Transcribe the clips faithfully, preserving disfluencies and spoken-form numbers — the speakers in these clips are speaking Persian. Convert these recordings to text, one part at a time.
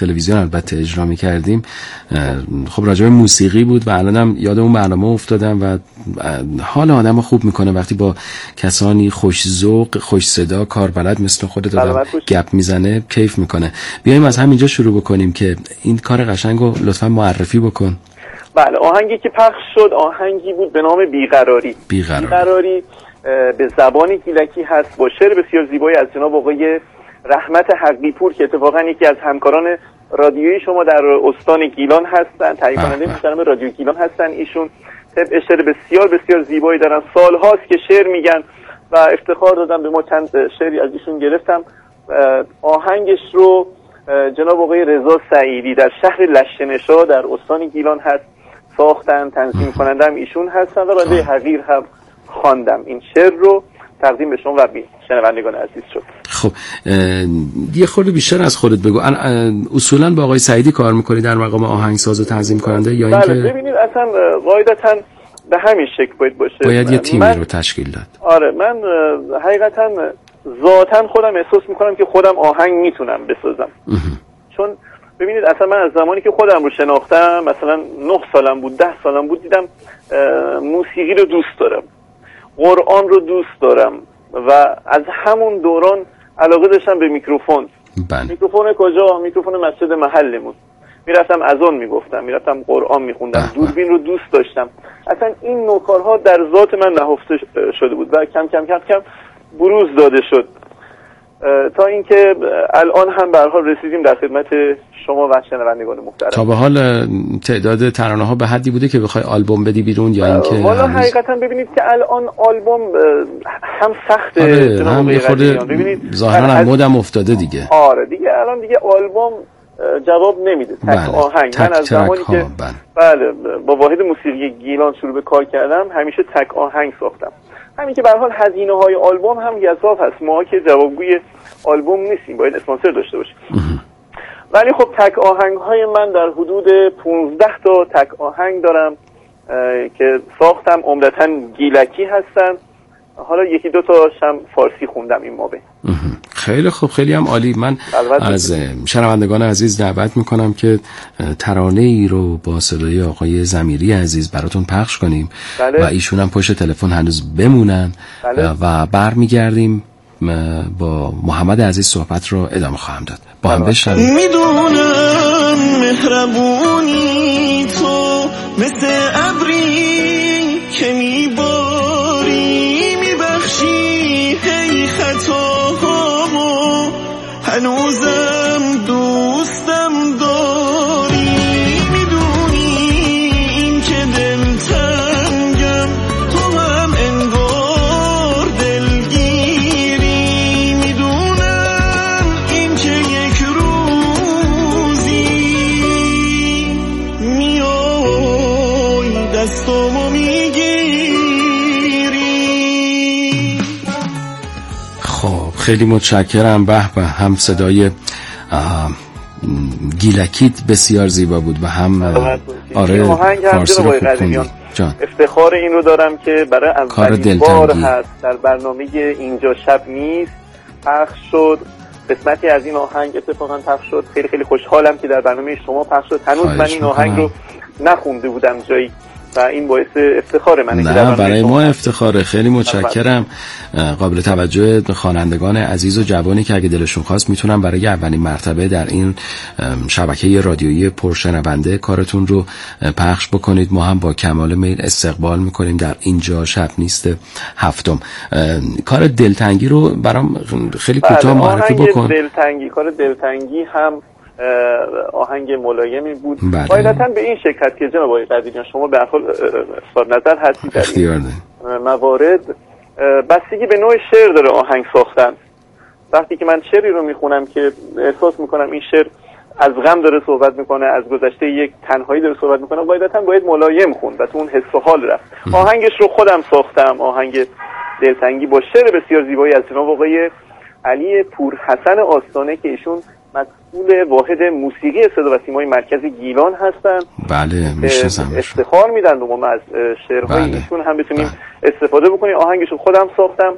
تلویزیون البته اجرا می‌کردیم. خب راجع به موسیقی بود و الانم یاد اون برنامه افتادم و حال آدمو خوب میکنه وقتی با کسانی خوش ذوق، خوش صدا، کاربلد مثل خودت آدم گپ میزنه، کیف میکنه. بیایم از همینجا شروع بکنیم که این کار قشنگو لطفاً معرفی بکن. بله، آهنگی که پخش شد آهنگی بود به نام بیقراری. بیقراری, بیقراری به زبان گیلکی هست با شعر بسیار زیبایی از جناب آقای رحمت حقی پور که اتفاقا یکی از همکاران رادیویی شما در استان گیلان هستن، تهیه کننده محترم رادیو گیلان هستن. ایشون طبع شعر بسیار بسیار زیبایی دارن، سالهاست که شعر میگن و افتخار دادم به ما چند شعری از ایشون گرفتم. آهنگش رو جناب آقای رضا سعیدی در شهر لشنشا در استان گیلان هست ساختن، تنظیم کننده هم ایشون هستن و بنده حقیر هم خواندم. این شعر رو تقدیم به شما و شنوندگان عزیز شد. خب یه خورده بیشتر از خودت بگو. اصولا با آقای سعیدی کار میکنی در مقام آهنگساز و تنظیم کننده یا اینکه؟ بله، ببینید اصلا قاعدتا به همین شکل باید باشه. باید یه تیمی من... رو تشکیل داد. آره، من حقیقتا ذاتاً خودم احساس میکنم که خودم آهنگ میتونم بسازم. چون ببینید اصلا من از زمانی که خودم رو شناختم، مثلا نه سالم بود، ده سالم بود، دیدم موسیقی رو دوست دارم، قرآن رو دوست دارم و از همون دوران علاقه داشتم به میکروفون. بله. میکروفون کجا؟ میکروفون مسجد محلمون. میرفتم اذان میگفتم، میرفتم قرآن میخوندم، دوربین رو دوست داشتم. اصلا این نوع کارها در ذات من نهفته شده بود و کم کم کم کم بروز داده شد تا اینکه الان هم به هر حال رسیدیم در خدمت شما و شنوندگان محترم. تا به حال تعداد ترانه ها به حدی بوده که بخوای آلبوم بدی بیرون یا اینکه والا هنوز... حقیقتا ببینید که الان آلبوم هم سخته، آره، هم به خود ظاهرا هم مودم افتاده دیگه. آره دیگه الان دیگه آلبوم جواب نمیده. تک بله. آهنگ. تک من از زمانی ها. که بله. بله با واحد موسیقی گیلان شروع به کار کردم همیشه تک آهنگ ساختم. همین که به هر حال هزینه های آلبوم هم گزاف هست، ما که جوابگوی آلبوم نیستیم، باید اسپانسر داشته باشیم. ولی خب تک آهنگ های من در حدود پانزده تا تک آهنگ دارم که ساختم، عمدتاً گیلکی هستن. حالا یکی دو تاش هم فارسی خوندم این موقع. خیلی خوب، خیلی هم عالی. من از شنوندگان عزیز دعوت میکنم که ترانه ای رو با صدای آقای ضمیری عزیز براتون پخش کنیم. بله. و ایشون هم پشت تلفن هنوز بمونن. بله. و برمیگردیم با محمد عزیز صحبت رو ادامه خواهم داد. با هم بشنویم. میدونم مهربونی تو مثل ابری که میباری، میبخشی هی خطاهامو، هنوزم دوستم داری. میدونی این که دلتنگم تو هم انگار دلگیری. میدونم این که یک روزی میای دستامو میگیری. خب خیلی متشکرم. به به، هم صدای گیلکیت بسیار زیبا بود و هم آره فارسی رو خوب خوندی. جان افتخار این رو دارم که برای اولین بار هست در برنامه اینجا شب نیست پخش شد. قسمتی از این آهنگ اتفاقا پخش شد. خیلی خیلی خوشحالم که در برنامه شما پخش شد. هنوز من این آهنگ رو نخونده بودم جایی و این باعث افتخار منه. نه برای ما افتخاره. خیلی متشکرم. قابل توجه خوانندگان عزیز و جوانی که اگه دلشون خواست میتونن برای اولین مرتبه در این شبکه رادیویی پرشنونده کارتون رو پخش بکنید. ما هم با کمال میل استقبال میکنیم در اینجا شب نیست هفتم. کار دلتنگی رو برام خیلی کوتاه معرفی بکن. دلتنگی کار دلتنگی هم آهنگ ملایمی بود. قاعدتاً به این شکل که جناب آقای قدیریان شما به هر حال صاحب نظر هستید در این موارد، بستگی به نوع شعر داره آهنگ ساختن. وقتی که من شعری رو میخونم که احساس میکنم این شعر از غم داره صحبت میکنه، از گذشته یک تنهایی داره صحبت میکنه، قاعدتاً باید ملایم خوند و تو اون حس و حال رفت. آهنگش رو خودم ساختم، آهنگ دلتنگی با شعر بسیار زیبایی از جناب آقای علی پورحسن آستانه که ایشون مسئول واحد موسیقی صدا و سیمای مرکز گیلان هستن. بله میشناسم. افتخار میدن و ما از شعرهای بله. ایشون هم بتونیم بله. استفاده بکنیم. آهنگشو خودم ساختم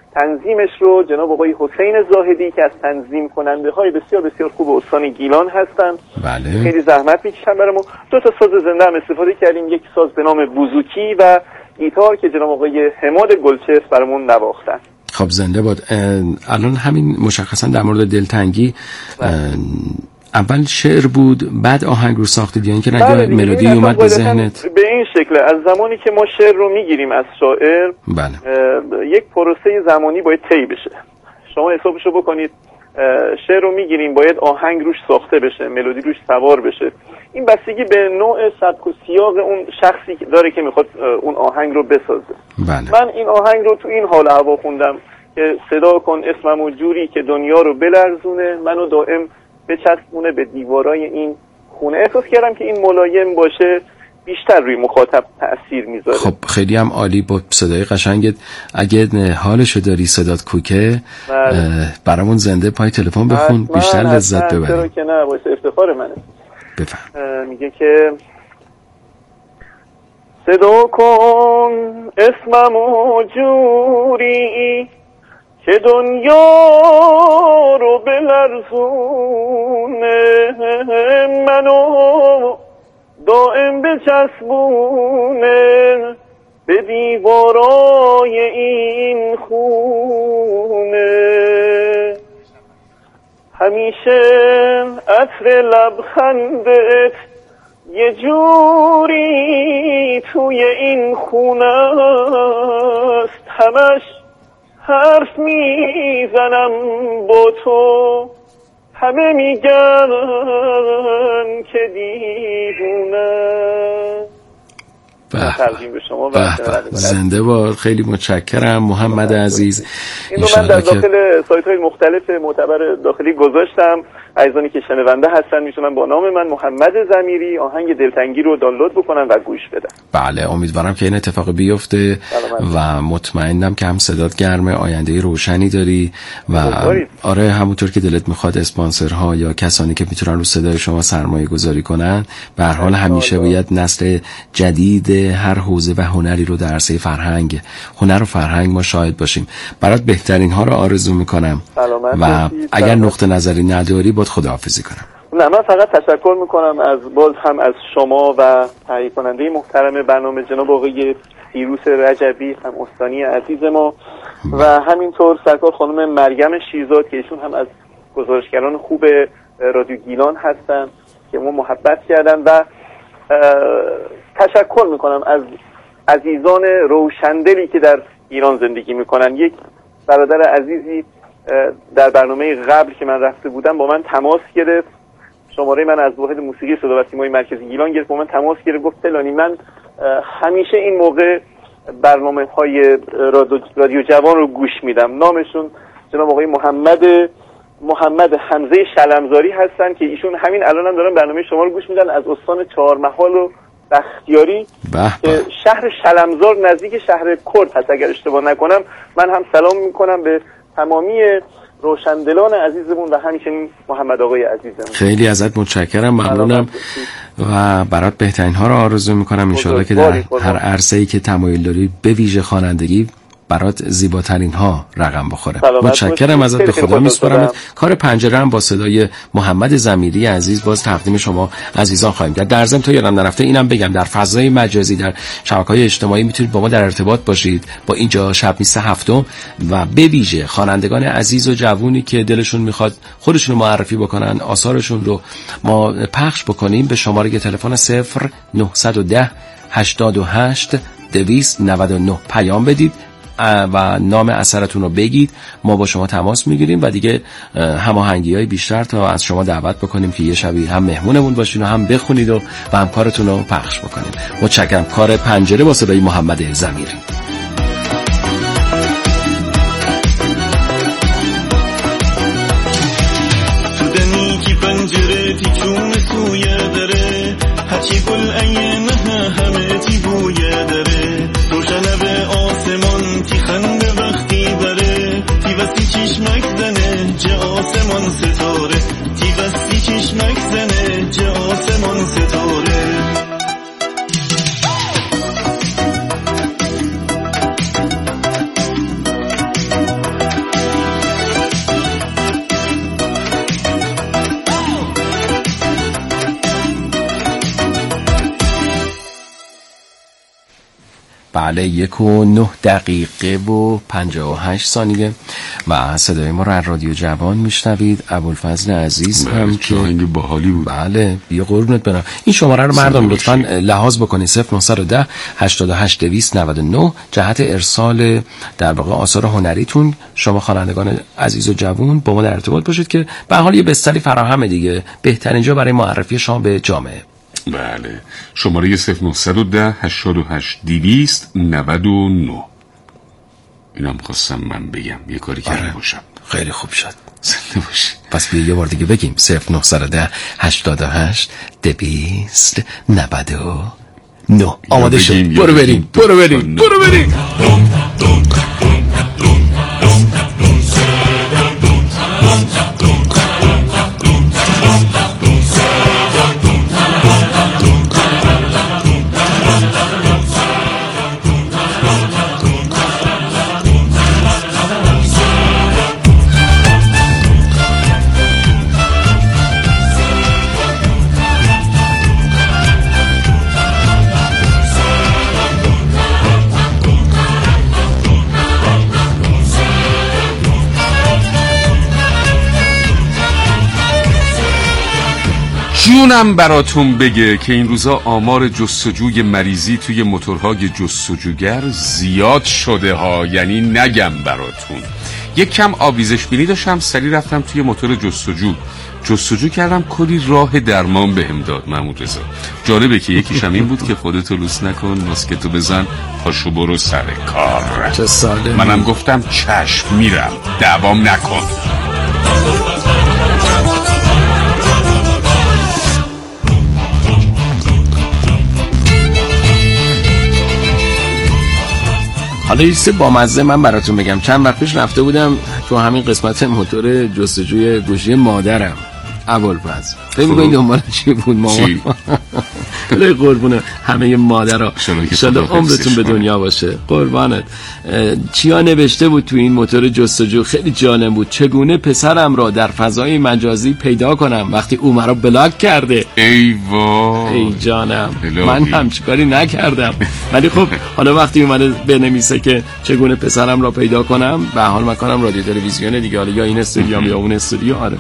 تنظیمش رو جناب آقای حسین زاهدی که از تنظیم کننده های بسیار بسیار خوب استان گیلان هستن. بله. خیلی زحمت میکشن برامون. دو تا ساز زنده هم استفاده کردیم، یک ساز به نام بوزوکی و گیتار که جناب آقای حماد گلچس برامون نواختن. خب زنده باد. الان همین مشخصا در مورد دلتنگی اول شعر بود بعد آهنگ رو ساختید یا اینکه نگاه ملودی اومد به ذهنت؟ به این شکل از زمانی که ما شعر رو میگیریم از شاعر بله. یک پروسه زمانی باید طی بشه. شما حسابشو بکنید، شعر رو میگیریم باید آهنگ روش ساخته بشه، ملودی روش سوار بشه. این بستگی به نوع سبک و سیاق اون شخصی داره که میخواد اون آهنگ رو بسازه. بله. من این آهنگ رو تو این حال هوا خوندم که صدا کن اسممو جوری که دنیا رو بلرزونه، منو دائم بچسبونه به دیوارای این خونه. احساس کردم که این ملایم باشه بیشتر روی مخاطب تأثیر میذاره. خب خیلی هم عالی با صدای قشنگت. اگه حالشو داری صدات کوکه برامون زنده پای تلفن بخون بیشتر لذت ببریم. چرا که نه، باعث افتخار منه. بفهم. میگه که صدا کن اسممو جوری که دنیا رو بلرزونه، منو دائم بچسبونه به دیوارای این خونه. همیشه عطر لبخندت یه جوری توی این خونه است، همش حرف میزنم با تو، همه میگن که دیوونه. تقدیم به شما. زنده باد. خیلی متشکرم محمد عزیز. اینو من در داخل سایت های مختلف معتبر داخلی گذاشتم. عزیزانی که شنونده هستن میتونن با نام من محمد ضمیری آهنگ دلتنگی رو دانلود بکنن و گوش بدن. بله امیدوارم که این اتفاق بیفته و مطمئنم که هم صدات گرمه، آینده روشنی داری و آره همونطور که دلت میخواد اسپانسرها یا کسانی که میتونن رو صدای شما سرمایه گذاری کنن به هر حال همیشه باید نسل جدید هر حوزه و هنری رو در عرصه فرهنگ هنر و فرهنگ ما شاهد باشیم. برات بهترین ها رو آرزو میکنم و اگر نقطه نظری نداری باید خداحافظی کنم. نه من فقط تشکر میکنم از باز هم از شما و تهیه کننده محترم برنامه جناب آقای سیروس رجبی هم استانی عزیز ما و همینطور سرکار خانم مریم شیرزاد که ایشون هم از گزارشگران خوب رادیو گیلان هستن که ما محبت کردن و تشکر میکنم از عزیزان روشندلی که در ایران زندگی میکنن. یک برادر عزیزی در برنامه قبل که من رفته بودم با من تماس گرفت، شماره من از واحد موسیقی صدا و سیمای مرکزی گیلان گرفت، با من تماس گرفت گفت فلانی من همیشه این موقع برنامه های رادیو جوان رو گوش میدم. نامشون جناب آقای محمد محمد حمزه شلمزاری هستن که ایشون همین الان هم دارن برنامه شما رو گوش میدن از استان چهارمحال و بختیاری که شهر شلمزار نزدیک شهر کرد هست اگر اشتباه نکنم. من هم سلام میکنم به تمامی روشندلان عزیزمون و همچنین محمد آقای عزیزمون. خیلی ازت متشکرم، ممنونم و برات بهترین ها رو آرزو میکنم انشالله که در هر عرصه‌ای که تمایل داری به ویژه خوانندگی برات زیباترین ها رقم بخوره. متشکرم ازت، به خدا میسپارم. کار پنجره هم با صدای محمد ضمیری عزیز باز تقدیم شما عزیزان خواهیم کرد. در ضمن تا یادم نرفته اینم بگم در فضای مجازی در شبکه‌های اجتماعی میتونید با ما در ارتباط باشید با اینجا شب نیست هفتم و به ویژه خوانندگان عزیز و جوونی که دلشون میخواد خودشون رو معرفی بکنن، آثارشون رو ما پخش بکنیم به شماره تلفن صفر نهصد و ده هشتاد و هشت دویست و نود و نه پیام بدید و نام اثرتون رو بگید، ما با شما تماس میگیریم و دیگه هماهنگی‌های بیشتر تا از شما دعوت بکنیم که یه شبی هم مهمونمون باشین و هم بخونید و و هم کارتون رو پخش بکنیم. متشکرم. کار پنجره با صدای محمد ضمیری. تو دنی کی پنجره تی چون سویه داره هرچی گل اینه همه تی بویه داره روشنه به آسمان تی خنده وقتی بره تی وستی چشمک زنه جه آسمان ستاره تی وستی چشمک زنه جه آسمان ستاره بله یک و نه دقیقه و پنجاه و هشت ثانیه و صدای ما را از رادیو جوان میشنوید. ابوالفضل عزیز هم که آهنگ باحالی بود. بله بیا قربونت برم. این شماره رو مردم لطفاً لحاظ بکنید صفر نه یک صفر هشتاد و هشت دویست و نود و نه جهت ارسال در واقع آثار هنریتون. شما خوانندگان عزیز و جوان با ما در ارتباط باشید که به حال یه بستری فراهمه دیگه، بهترین جا برای معرفی شما به جامعه. بله شماره صفر نه یک صفر هشتاد و هشت دویست و نود و نه. اینم خواستم من بگم یه کاری کرده باشم. خیلی خوب شد. زنده باشی. پس بیا یه بار دیگه بگیم صفر نه یک صفر هشتاد و هشت دویست و نود و نه. آماده شد. برو بریم برو بریم برو بریم. جونم براتون بگه که این روزا آمار جستجوی مریضی توی موتورهای جستجوگر زیاد شده ها. یعنی نگم براتون. یک کم آویزش بینی داشتم، سری رفتم توی موتور جستجو جستجو کردم، کلی راه درمان بهم داد محمود رضا. جالبه که یکیش هم این بود که خودتو لوس نکن، ماسکتو بزن، پاشو برو سر کار. چه ساله. منم گفتم چشم میرم، دوام نکن. حالا یه چیز بامزه من براتون بگم. چند وقت پیش رفته بودم تو همین قسمت موتور جستجوی گوشی مادرم ابوالفضل. فکر می‌کنید دنبال چی بود مامان؟ خیلی قربونه همه مادرها ان شاءالله عمرتون به دنیا باشه قربانت. چیا نوشته بود تو این موتور جستجو؟ خیلی جالب بود. چگونه پسرم را در فضای مجازی پیدا کنم وقتی او مرا بلاک کرده. ای وای ای جانم من هم چیکاری نکردم. ولی خب حالا وقتی اومده بنویسه که چگونه پسرم را پیدا کنم، به حال مکانم رادیو تلویزیون دیگه، حالا یا این استودیو یا اون استودیو، آره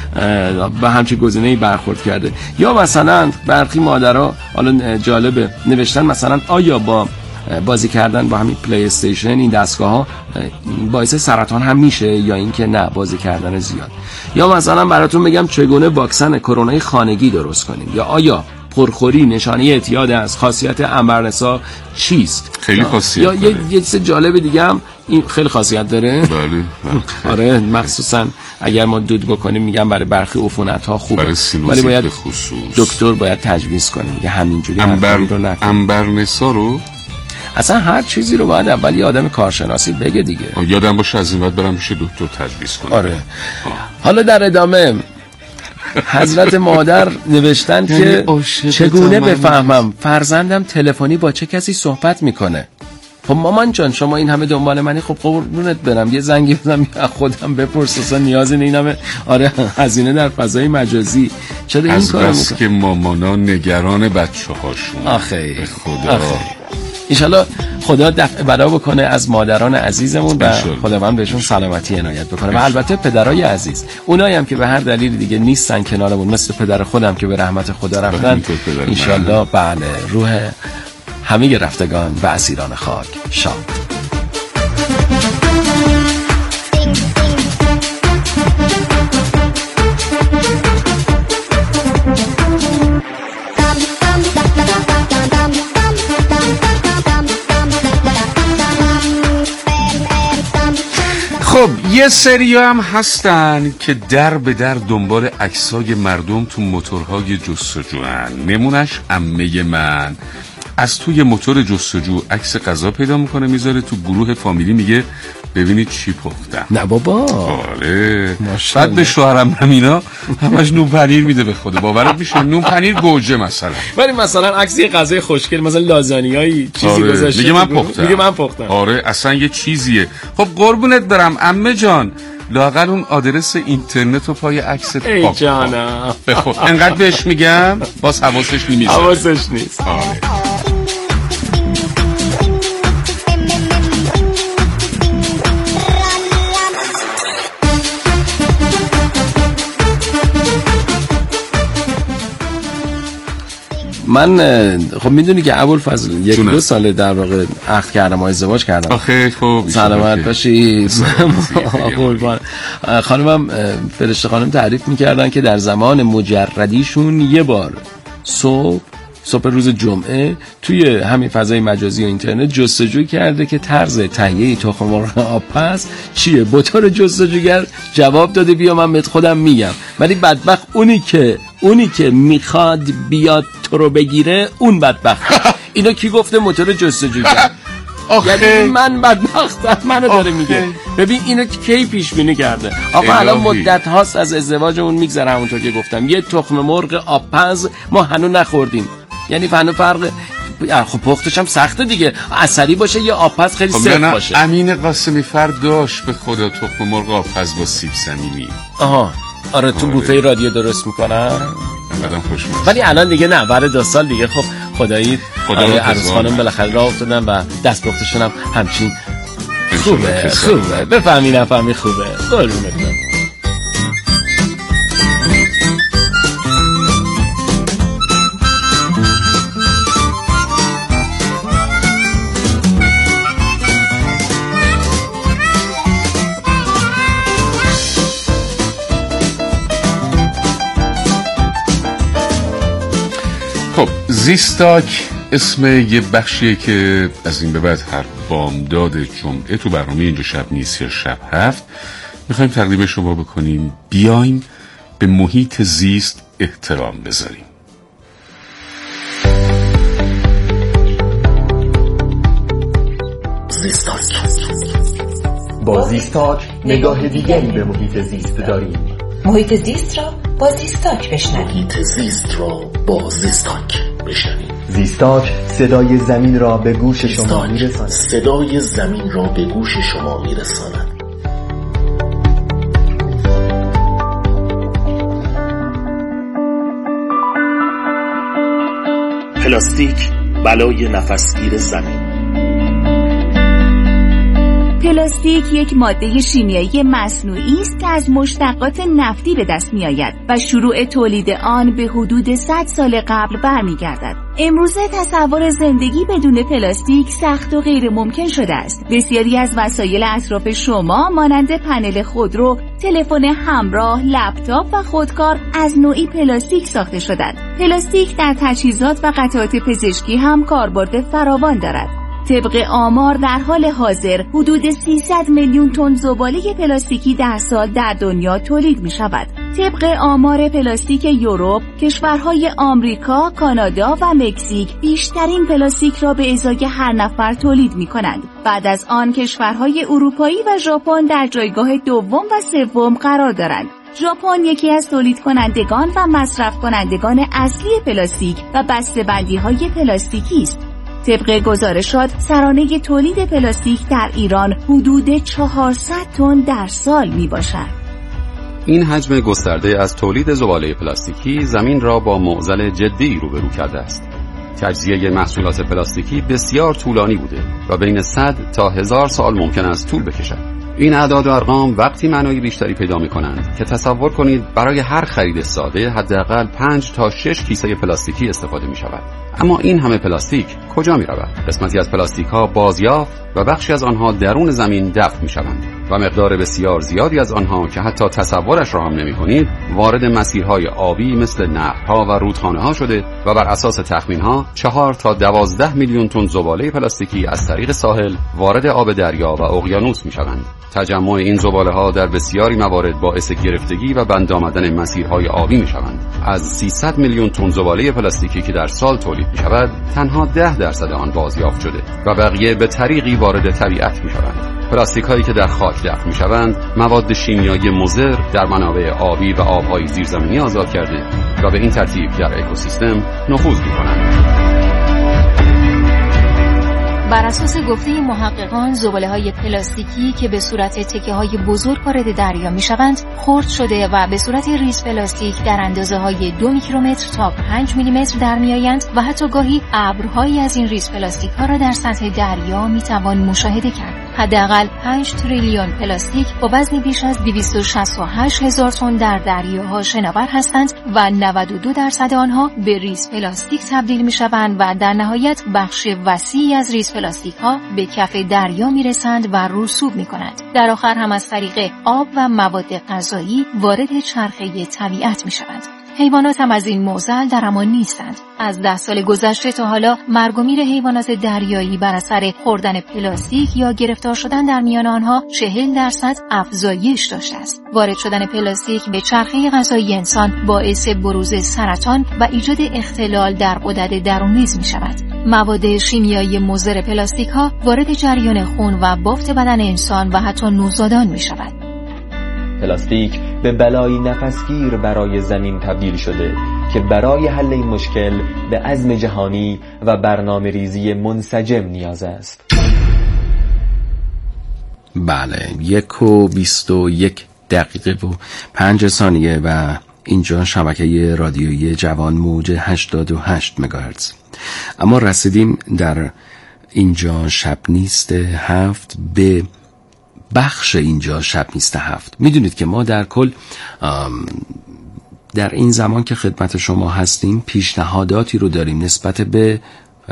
به همچین گزینه‌ای برخورد کرده. یا مثلا برخی مادرها حالا جالبه نوشتن مثلا آیا با بازی کردن با همین پلی استیشن این دستگاه ها باعث سرطان هم میشه یا اینکه نه بازی کردن زیاد. یا مثلا براتون بگم چگونه واکسن کرونا خانگی درست کنیم، یا آیا پرخوری نشانه اعتیاد است، خاصیت انبرنسا چیست. خیلی خاصیت یا یه یه چیز جالب دیگه هم این خیلی خاصیت داره. بله آره مخصوصا اگر ما دود بکنیم میگم برای برخی عفونت ها خوبه، ولی باید دکتر باید تجویز کنه میگه همینجوری انبر... رو نکن. انبرنسا رو اصلا هر چیزی رو باید اول یه آدم کارشناسی بگه دیگه. یادم باشه از این بعد برم پیش دکتر تجویز کنم. آره آه. حالا در ادامه حضرت مادر نوشتن که چگونه بفهمم فرزندم تلفنی با چه کسی صحبت میکنه. خب مامان جان شما این همه دنبال منی، خب قربونت برم یه زنگی بزنم خودم بپرس، اصلا نیازی نه این همه آره هزینه در فضای مجازی. چرا این کارو میکنه؟ از بس که مامانا نگران بچه‌هاشون. آخه خدا آخه. انشالله خدا دفع بلا بکنه از مادران عزیزمون و خداوند بهشون سلامتی عنایت بکنه. و البته پدرای عزیز اونایی هم که به هر دلیل دیگه نیستن کنارمون، مثل پدر خودم که به رحمت خدا رفتن، انشالله بله روح همه رفتگان و اسیران خاک شاد. خب یه سری هم هستن که در به در دنبال عکسای مردم تو موتورهای جستجو هن. نمونش عمه من از توی موتور جستجو عکس غذا پیدا میکنه میذاره تو گروه فامیلی، میگه ببینید چی پختم. نه بابا. آره. بعد به شوهرم همینا همش نون پنیر میده به خود. باورت میشه نون پنیر گوجه مثلا. ولی مثلا عکس یه غذای خوشگل مثلا لازانیایی چیزی آره. گذاشته میگه من پختم. میگه من پختم. آره اصلا یه چیزیه. خب قربونت برم عمه جان، لااقل اون آدرس اینترنت و پای عکست پاک. ای جانم. خب انقدر بهش میگم باز حواسش نیست. حواسش نیست. آره. من خب میدونی که ابوالفضل یک دو سال در واقع عقد کردم و ازدواج کردم. آخه خب سلامت باشی. قربان. خانمم فرشته خانم تعریف میکردن که در زمان مجردیشون یه بار صبح صبح روز جمعه توی همین فضای مجازی و اینترنت جستجو کرده که طرز تهیه تخم مرغ آبپز چیه. بطور جستجوگر جواب داده بیا من بهت خودم میگم. ولی بدبخت اونی که اونی که میخواد بیاد تو رو بگیره اون بدبخت. اینو کی گفته؟ موتور جستجوگر. یعنی من بدبختم منو داره میگه. ببین اینو کی پیش بینی کرده. آقا الان مدت هاست از ازدواجمون میگذره، همونطور که گفتم یه تخم مرغ آبپز ما هنوز نخوردیم. یعنی هنوز فرق خب پختش هم سخته دیگه، عسلی باشه یا آبپز خیلی خب سفت باشه. امین قاسمی فرد داشت به خدا تخم مرغ آبپز با سیب زمینی. آها آره تو بوفه رادیو درست میکنن. بعدم خوشمزه. ولی الان دیگه نه، برای دو سال دیگه خب خدایی عروس خانم بالاخره راه افتادن و دست پختشون هم همچین خوبه خوبه بفهمی نفهمی خوبه. قربونت برم. خب زیستاک اسم یه بخشیه که از این به بعد هر بامداد جمعه تو برنامه اینجا شب نیست یا شب هفت میخوایم تقدیم شما بکنیم بیایم به محیط زیست احترام بذاریم. زیستاک. با زیستاک نگاه دیگری به محیط زیست داریم. محیط زیست را با زیستاک بشنوید. محیط زیست را با زیستاک بشنوید. زیستاک صدای زمین را به گوش شما میرساند. صدای زمین را به گوش شما میرساند. پلاستیک بلای نفسگیر زمین. پلاستیک یک ماده شیمیایی مصنوعی است که از مشتقات نفتی به دست می آید و شروع تولید آن به حدود صد سال قبل برمیگردد. امروزه تصور زندگی بدون پلاستیک سخت و غیر ممکن شده است. بسیاری از وسایل اطراف شما مانند پنل خودرو، تلفن همراه، لپتاپ و خودکار از نوعی پلاستیک ساخته شدند. پلاستیک در تجهیزات و قطعات پزشکی هم کاربرد فراوان دارد. طبق آمار در حال حاضر حدود سیصد میلیون تن زباله پلاستیکی در سال در دنیا تولید می شود. طبق آمار پلاستیک یوروپ، کشورهای آمریکا، کانادا و مکزیک بیشترین پلاستیک را به ازای هر نفر تولید می کنند. بعد از آن کشورهای اروپایی و ژاپن در جایگاه دوم و سوم قرار دارند. ژاپن یکی از تولید کنندگان و مصرف کنندگان اصلی پلاستیک و بسته‌بندی‌های پلاستیکی است. طبق گزارشات سرانه تولید پلاستیک در ایران حدود چهارصد تن در سال می باشد. این حجم گسترده از تولید زباله پلاستیکی زمین را با معضل جدی روبرو کرده است. تجزیه محصولات پلاستیکی بسیار طولانی بوده و بین صد تا هزار سال ممکن است طول بکشد. این اعداد و ارقام وقتی معنای بیشتری پیدا می‌کنند که تصور کنید برای هر خرید ساده حداقل پنج تا شش کیسه پلاستیکی استفاده می‌شود. اما این همه پلاستیک کجا می‌رود؟ قسمتی از پلاستیک‌ها بازیافت و بخشی از آنها درون زمین دفن می‌شوند و مقدار بسیار زیادی از آنها که حتی تصورش را هم نمی‌کنید وارد مسیرهای آبی مثل نهرها و رودخانه‌ها شده و بر اساس تخمین‌ها چهار تا دوازده میلیون تن زباله پلاستیکی از طریق ساحل وارد آب دریا و اقیانوس می‌شوند. تجمع این زباله‌ها در بسیاری موارد باعث گرفتگی و بند آمدن مسیرهای آبی می‌شوند. از سیصد میلیون تن زباله پلاستیکی که در سال تولید می‌شود، تنها ده درصد آن بازیافت شده و بقیه به طریقی وارد طبیعت می‌شوند. پلاستیک‌هایی که در خاک دفن می‌شوند، مواد شیمیایی مضر در منابع آبی و آب‌های زیرزمینی آزاد کرده و به این ترتیب در اکوسیستم نفوذ می‌کنند. بر اساس گفته محققان زباله‌های پلاستیکی که به صورت تکه‌های بزرگ وارد دریا می‌شوند خرد شده و به صورت ریز پلاستیک در اندازه‌های دو میکرومتر تا پنج میلیمتر در می‌آیند و حتی گاهی ابرهایی از این ریز پلاستیک‌ها را در سطح دریا می‌توان مشاهده کرد. حداقل پنج تریلیون پلاستیک با وزن بیش از دویست و شصت و هشت هزار تن در دریاها شناور هستند و نود و دو درصد آنها به ریز پلاستیک تبدیل می‌شوند و در نهایت بخش وسیعی از ریز پلاستیک‌ها به کف دریا می‌رسند و رسوب می‌کنند. در آخر هم از طریق آب و مواد غذایی وارد چرخه طبیعت می‌شوند. حیوانات هم از این معضل در امان نیستند. از ده سال گذشته تا حالا مرگ و میر حیوانات دریایی بر اثر خوردن پلاستیک یا گرفتار شدن در میان آنها چهل درصد افزایش داشته است. وارد شدن پلاستیک به چرخه غذایی انسان باعث بروز سرطان و ایجاد اختلال در غدد درونیز می شود. مواد شیمیایی مضر پلاستیک ها وارد جریان خون و بافت بدن انسان و حتی نوزادان می شود. پلاستیک به بلایی نفسگیر برای زمین تبدیل شده که برای حل این مشکل به عزم جهانی و برنامه ریزی منسجم نیاز است. بله، یک و بیست و یک دقیقه و پنج ثانیه و اینجا شبکه رادیویی جوان موج هشتاد و هشت مگاهرتز. اما رسیدیم در اینجا شب نیست هفت به بخش اینجا شب نیست هفت. میدونید که ما در کل در این زمان که خدمت شما هستیم پیشنهاداتی رو داریم نسبت به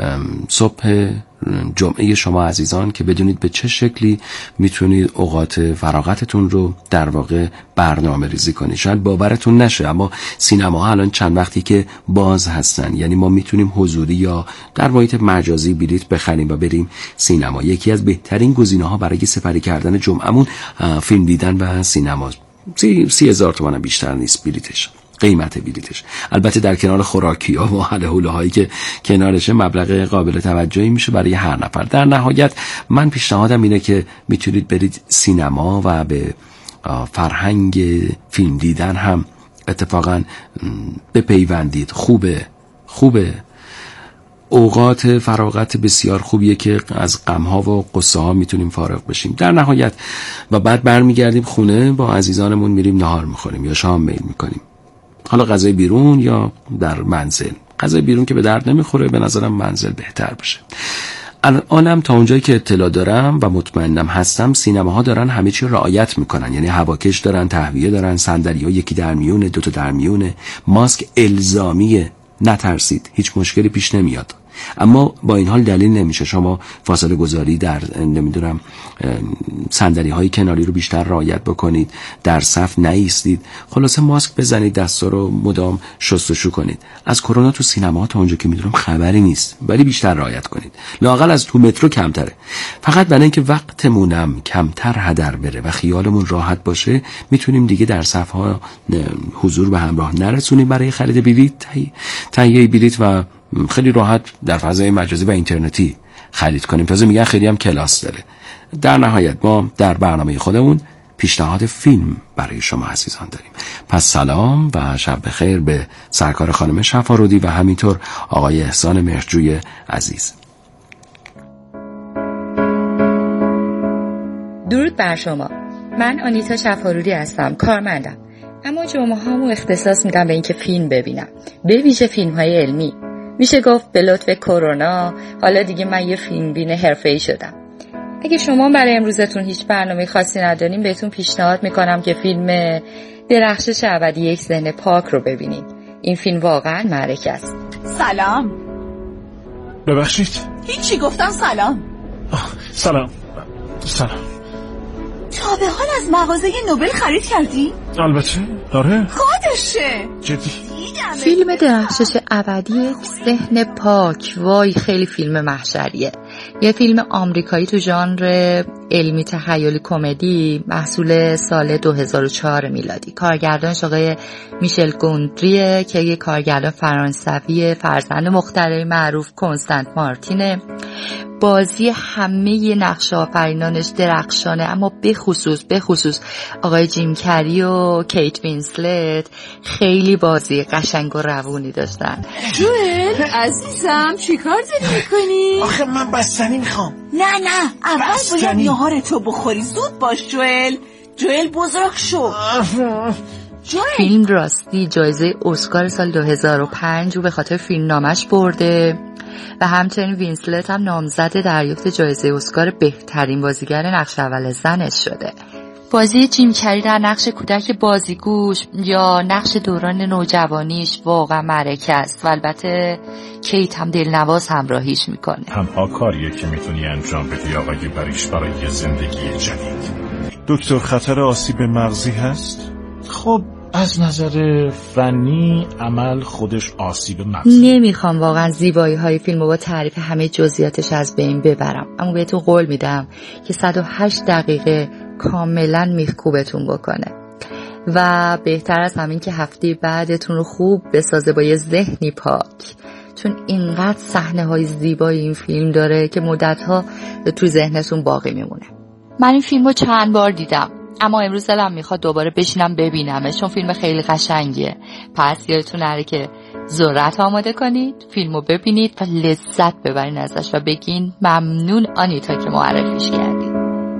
صبح جمعه شما عزیزان که بدونید به چه شکلی میتونید اوقات فراغتتون رو در واقع برنامه ریزی کنید. شاید باورتون نشه اما سینما الان چند وقتی که باز هستن، یعنی ما میتونیم حضوری یا در محیط مجازی بلیت بخریم و بریم سینما. یکی از بهترین گزینه‌ها برای سپری کردن جمعمون فیلم دیدن و سینما. سی, سی هزار تومان بیشتر نیست بلیتش، قیمت بلیتش. البته در کنار خوراکی‌ها و هله هوله هایی که کنارشه مبلغ قابل توجهی میشه برای هر نفر. در نهایت من پیشنهادم اینه که میتونید برید سینما و به فرهنگ فیلم دیدن هم اتفاقا بپیوندید. خوبه خوبه اوقات فراغت بسیار خوبیه که از غم‌ها و غصه‌ها میتونیم فارغ بشیم در نهایت و بعد برمیگردیم خونه با عزیزانمون میریم نهار میخوریم یا شام میل میکنیم، حالا غذای بیرون یا در منزل. غذای بیرون که به درد نمیخوره، به نظرم منزل بهتر بشه. الانم تا اونجایی که اطلاع دارم و مطمئنم هستم سینماها دارن همه چی رعایت میکنن، یعنی هواکش دارن، تهویه دارن، صندلی‌ها یکی در میونه، دو تا در میونه، ماسک الزامیه. نترسید، هیچ مشکلی پیش نمیاد. اما با این حال دلیل نمیشه شما فاصله گذاری در نمیدونم صندلی های کناری رو بیشتر رعایت بکنید، در صف نایستید، خلاصه ماسک بزنید، دستا رو مدام شستشو کنید. از کرونا تو سینما تا اونجا که میدونم خبری نیست، ولی بیشتر رعایت کنید. لااقل از تو مترو کمتره. فقط برای اینکه وقتمونم کمتر هدر بره و خیالمون راحت باشه میتونیم دیگه در صف ها حضور به همراه نرسونیم برای خرید بلیط، تهیه بلیط و خیلی راحت در فضای مجازی و اینترنتی خرید کنیم. تازه میگن خیلی هم کلاس داره. در نهایت ما در برنامه خودمون پیشنهاد فیلم برای شما عزیزان داریم. پس سلام و شب بخیر به سرکار خانم شفارودی و همینطور آقای احسان مهرجوی عزیز. درود بر شما. من آنیتا شفارودی هستم، کارمندم. اما جمعه هامو اختصاص میدم به اینکه فیلم ببینم، به ویژه فیلم های علمی. میشه گفت به لطف کرونا حالا دیگه من یه فیلم بین حرفه‌ای شدم. اگه شما برای امروزتون هیچ برنامه خاصی ندارین بهتون پیشنهاد میکنم که فیلم درخشش ابدی یک ذهن پاک رو ببینید. این فیلم واقعا معرکه است. سلام. ببخشید. هیچی، گفتم سلام. سلام. سلام. تا به حال از مغازه نوبل خرید کردی؟ البته. آره. خودشه. جدی. فیلم درخشش ابدی ذهن پاک، وای خیلی فیلم محشریه. یه فیلم آمریکایی تو ژانر علمی تخیلی کمدی، محصول سال دو هزار و چهار میلادی. کارگردانش آقای میشل گوندریه که یه کارگردان فرانسوی فرزند مخترع معروف کنستانت مارتینه. بازی همه نقش آفرینانش درخشانه، اما به خصوص به خصوص آقای جیم کری و کیت وینسلت خیلی بازی قشنگ و روونی داشتن. جوئل عزیزم چی کار داری میکنی؟ آخه من بستنی میخوام. نه نه اول بستنی. باید نهار تو بخوری. زود باش جوئل. جوئل بزرگ شو. فیلم راستی جایزه اسکار سال دو هزار و پنج رو به خاطر فیلم نامش برده و همچنین وینسلت هم نامزد دریافت جایزه اسکار بهترین بازیگر نقش اول زنش شده. بازی جیم کری در نقش کودک بازیگوش یا نقش دوران نوجوانیش واقعا معرکه است و البته کیت هم دلنواز همراهیش میکنه. تنها کاریه که میتونی انجام بدی آقای بریش برای زندگی جدید. دکتر خطر آسیب مغزی هست؟ خب از نظر فنی عمل خودش آسیب مغزی. نمیخوام واقعا زیبایی های فیلم رو با تعریف همه جزئیاتش از بین ببرم، اما بهتون قول میدم که صد و هشت دقیقه کاملا میخکوبتون بکنه و بهتر از همین که هفته بعدتون رو خوب بسازه با یه ذهنی پاک، چون اینقدر صحنه های زیبای این فیلم داره که مدتها تو ذهنتون باقی میمونه. من این فیلم رو چند بار دیدم اما امروز دلم میخواد دوباره بشینم ببینمش، چون فیلم خیلی قشنگیه. پس یادتون نره که ذرت آماده کنید، فیلمو ببینید و لذت ببرین ازش و بگین ممنون آنیتا که معرفیش کردی.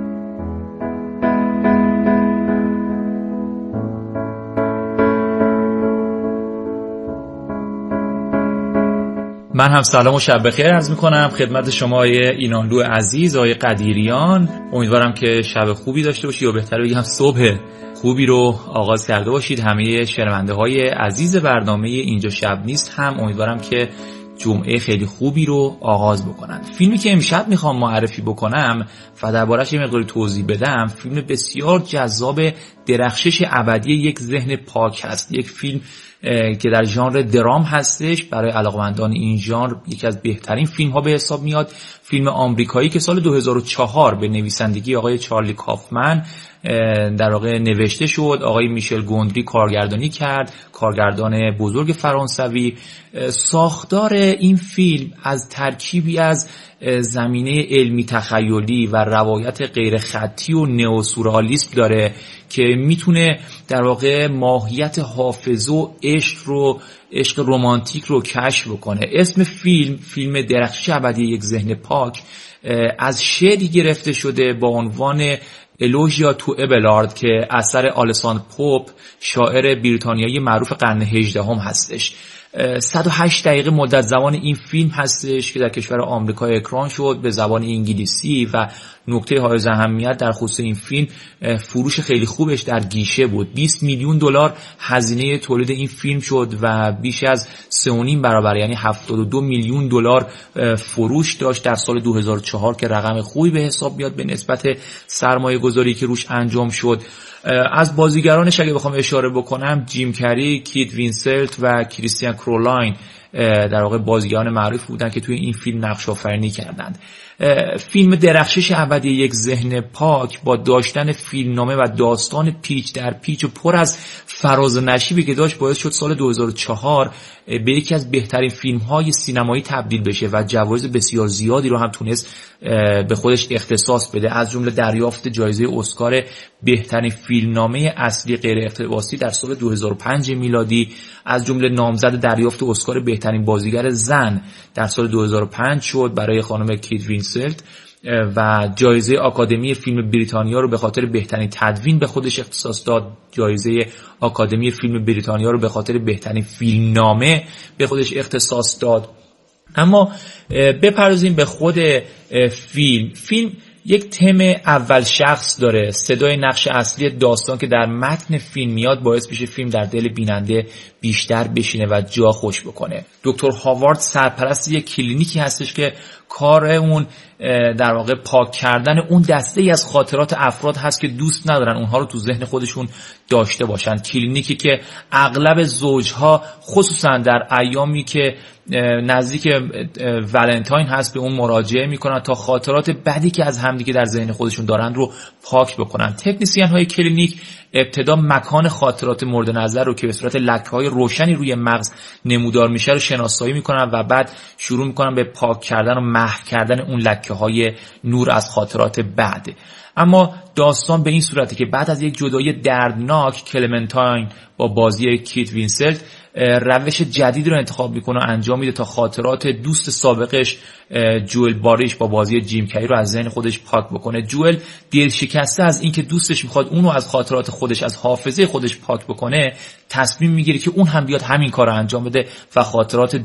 من هم سلام و شب بخیر عرض میکنم خدمت شما آقای اینانلو عزیز، آقای قدیریان. امیدوارم که شب خوبی داشته باشید یا بهتره بگم صبح خوبی رو آغاز کرده باشید. همه شنونده های عزیز برنامه اینجا شب نیست هم امیدوارم که جمعه خیلی خوبی رو آغاز بکنن. فیلمی که امشب میخوام معرفی بکنم و درباره‌اش یه مقداری توضیح بدم، فیلم بسیار جذاب درخشش ابدی یک ذهن پاک هست. یک فیلم که در ژانر درام هستش، برای علاقمندان این ژانر یکی از بهترین فیلم ها به حساب میاد. فیلم آمریکایی که سال دو هزار و چهار به نویسندگی آقای چارلی کافمن در واقع نوشته شد، آقای میشل گوندری کارگردانی کرد، کارگردان بزرگ فرانسوی. ساختار این فیلم از ترکیبی از زمینه علمی تخیلی و روایت غیر خطی و نئوسورئالیسم داره که میتونه در واقع ماهیت حافظه و عشق رو عشق رمانتیک رو کشف بکنه. اسم فیلم فیلم درخشش ابدی یک ذهن پاک از شعری گرفته شده با عنوان الوژیا تو ابلارد که اثر آلساندرو پوپ شاعر بریتانیایی معروف قرن هجدهم هستش. صد و هشت دقیقه مدت زمان این فیلم هستش که در کشور آمریکا اکران شد به زبان انگلیسی و نکته حائز اهمیت در خصوص این فیلم فروش خیلی خوبش در گیشه بود. بیست میلیون دلار هزینه تولید این فیلم شد و بیش از سه و نیم برابر یعنی هفتاد و دو میلیون دلار فروش داشت در سال دو هزار و چهار که رقم خوبی به حساب بیاد به نسبت سرمایه گذاری که روش انجام شد. از بازیگرانش اگه بخوام اشاره بکنم، جیم کری، کیت وینسلت و کریستیان کرولاین در واقع بازیگران معروف بودن که توی این فیلم نقش آفرینی کردند. فیلم درخشش ابدی یک ذهن پاک با داشتن فیلمنامه و داستان پیچ در پیچ و پر از فراز و نشیبی که داشت باعث شد سال دو هزار و چهار به یکی از بهترین فیلم‌های سینمایی تبدیل بشه و جوایز بسیار زیادی رو هم تونست به خودش اختصاص بده، از جمله دریافت جایزه اسکار بهترین فیلمنامه اصلی غیر اقتباسی در سال دو هزار و پنج میلادی، از جمله نامزد دریافت اسکار بهترین بازیگر زن در سال دو هزار و پنج شد برای خانم کیت وینسلت و جایزه آکادمی فیلم بریتانیا رو به خاطر بهترین تدوین به خودش اختصاص داد. جایزه آکادمی فیلم بریتانیا رو به خاطر بهترین فیلمنامه به خودش اختصاص داد. اما بپردازیم به خود فیلم. فیلم یک تم اول شخص داره. صدای نقش اصلی داستان که در متن فیلم میاد باعث میشه فیلم در دل بیننده بیشتر بشینه و جا خوش بکنه. دکتر هاوارد سرپرست یک کلینیکی هستش که کار اون در واقع پاک کردن اون دسته ای از خاطرات افراد هست که دوست ندارن اونها رو تو ذهن خودشون داشته باشن. کلینیکی که اغلب زوجها خصوصا در ایامی که نزدیک ولنتاین هست به اون مراجعه میکنن تا خاطرات بدی که از همدیگه در ذهن خودشون دارن رو پاک بکنن. تکنیسین های کلینیک ابتدا مکان خاطرات مورد نظر رو که به صورت لکه های روشنی روی مغز نمودار میشه رو شناسایی میکنن و بعد شروع میکنن به پاک کردن و محو کردن اون لکه های نور از خاطرات بد. اما داستان به این صورته که بعد از یک جدایی دردناک کلمنتاین با بازی کیت وینسلت روش جدیدی رو انتخاب میکنه و انجام میده تا خاطرات دوست سابقش جوئل باریش با بازی جیم کری رو از ذهن خودش پاک بکنه. جوئل دل شکسته از اینکه دوستش میخواد اونو از خاطرات خودش از حافظه خودش پاک بکنه تصمیم میگیره که اون هم بیاد همین کار رو انجام بده و خاطرات